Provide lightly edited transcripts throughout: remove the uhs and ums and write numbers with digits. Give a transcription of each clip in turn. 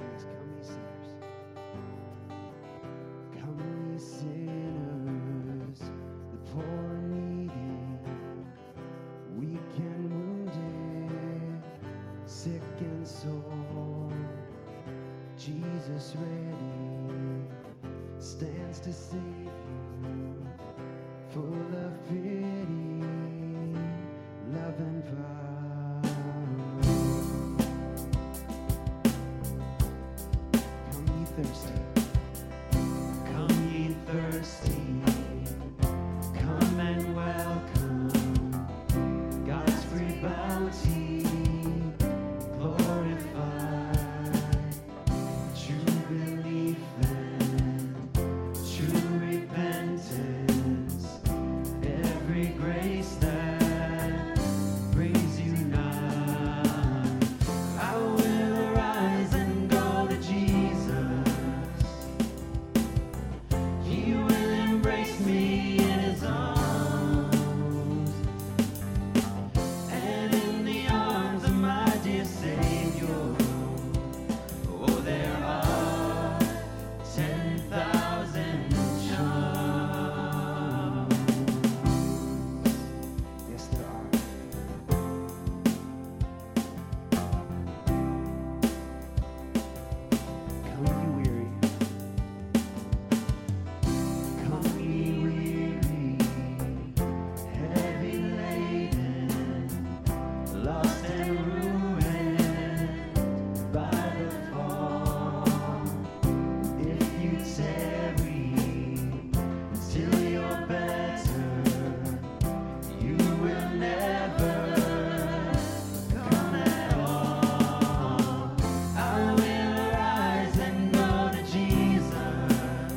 Yes, come ye sinners. Come ye sinners, the poor and needy, weak and wounded, sick and sore. Jesus ready stands to save you, full of pity, love and power. Come ye thirsty. Come ye thirsty, come and welcome God's free bounty, glorified. True belief and true repentance, every grace that brings you nigh. I will arise and go to Jesus. He will embrace me in his arms, and in the arms of my dear Savior, oh, there are 10,000 charms. Yes, there are. Come ye weary. Come ye weary, heavy laden, lost and ruined by the fall. If you tarry till you're better, you will never come at all. I will arise and go to Jesus.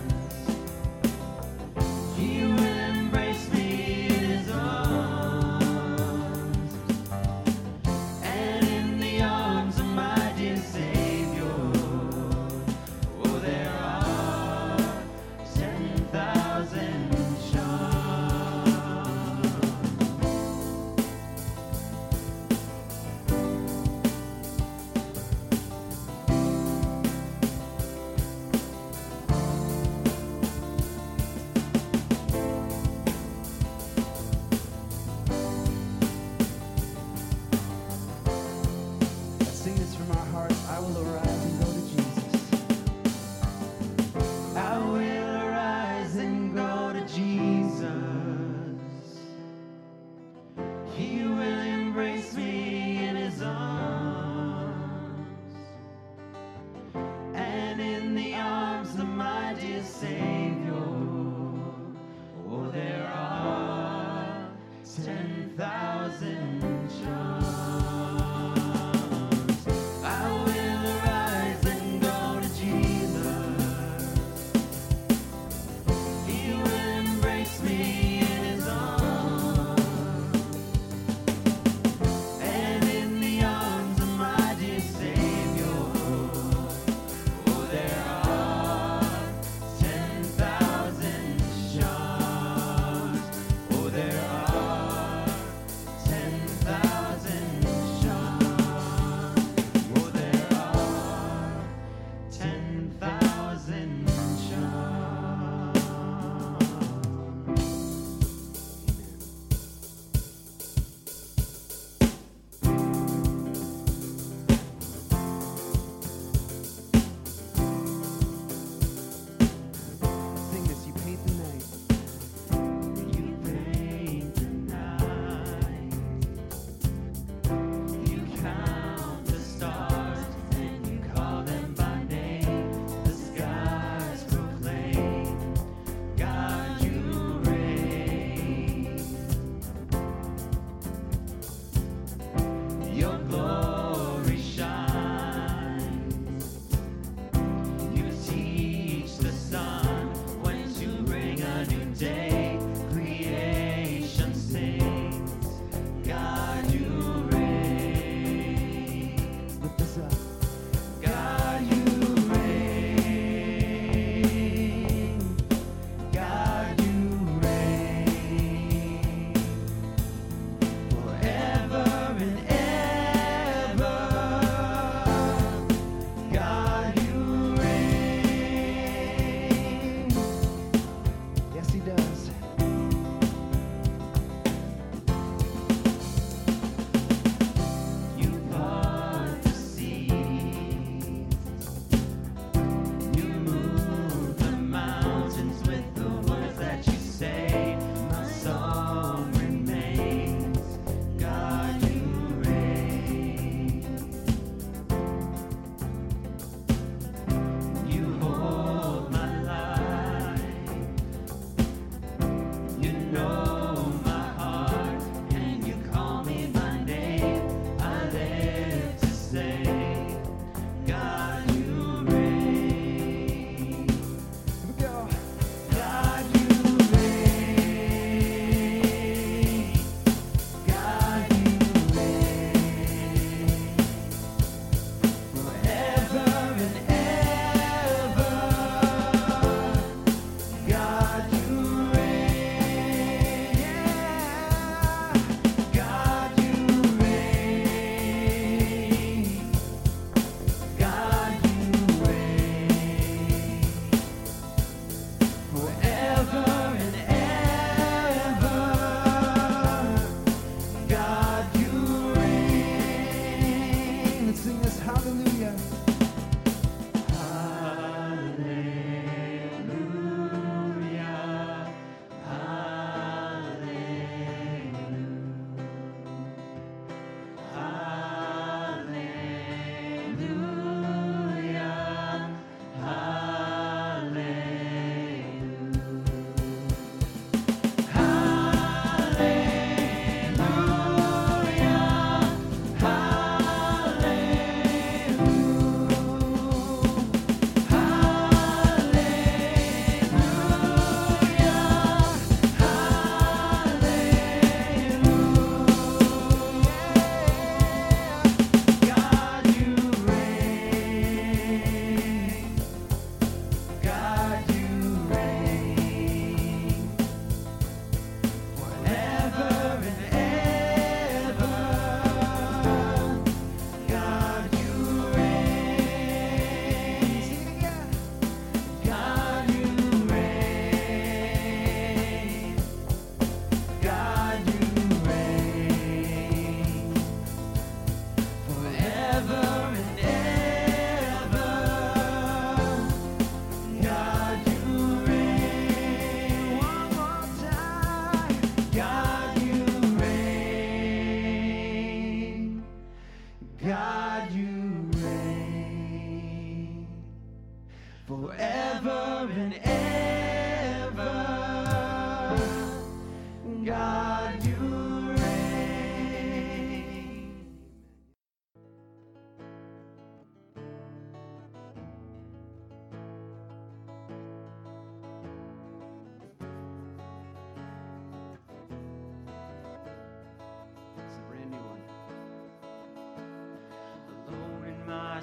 He will embrace me in his arms, and in the arms of my dear Savior, oh, there are 10,000 charms. Let's sing this from our hearts. I will arise and go to Jesus. I will arise and go to Jesus. He will embrace me in his arms, and in the arms of my dear Savior, oh, there are 10,000 charms. I will arise and go to Jesus. He will embrace me in his arms, and in the arms of my dear Savior, oh, there are 10,000 charms. Oh, there are 10,000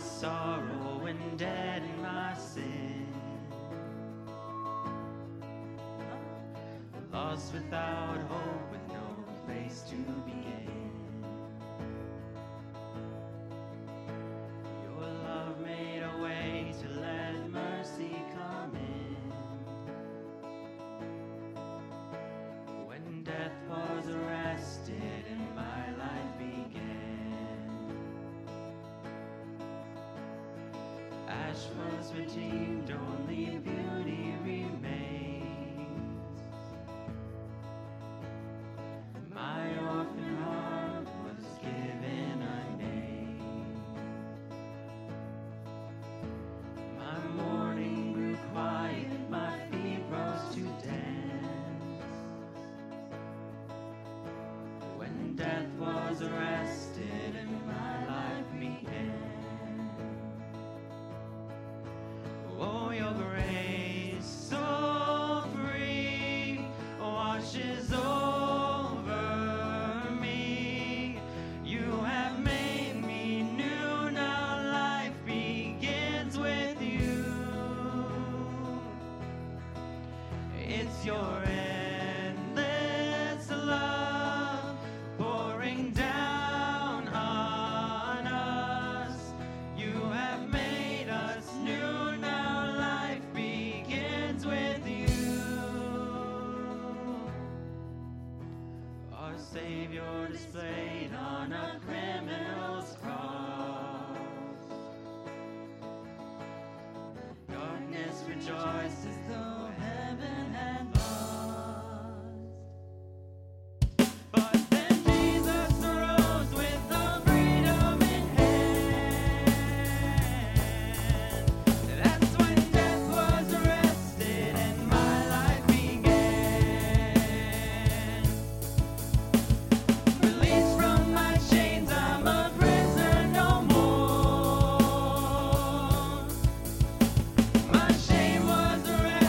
sorrow and dead in my sin. Lost without hope with no place to begin. Your love made a way to let mercy come in. When death was arrested and my life began, ash was redeemed, only beauty remains. My orphan heart was given a name. My mourning grew quiet, my feet rose to dance. When death was arrested and my life began. Oh, your grace so free washes over me. You have made me new, now life begins with you. It's your endless love pouring down on us. You have made us new, now life begins with you. Our Savior displayed on a criminal's cross. Darkness rejoiced as though heaven had lost. But then Jesus arose with all freedom in hand. That's when death was arrested and my life began. Released from my chains, I'm a prisoner no more. My shame was arrested.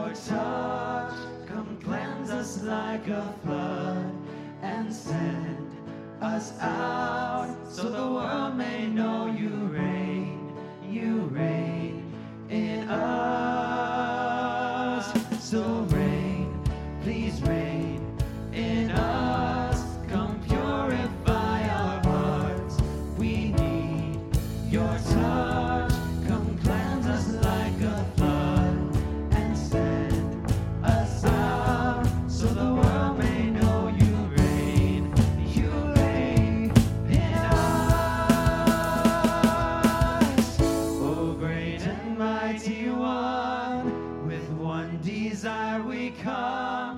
your touch. Come cleanse us like a flood and send us out so the world may know you reign in us. So reign, please reign in us. Come purify our hearts. We need your touch. Come cleanse us like a flood and send us out so the world may know you reign in us. Oh, great and mighty one, with one desire we come.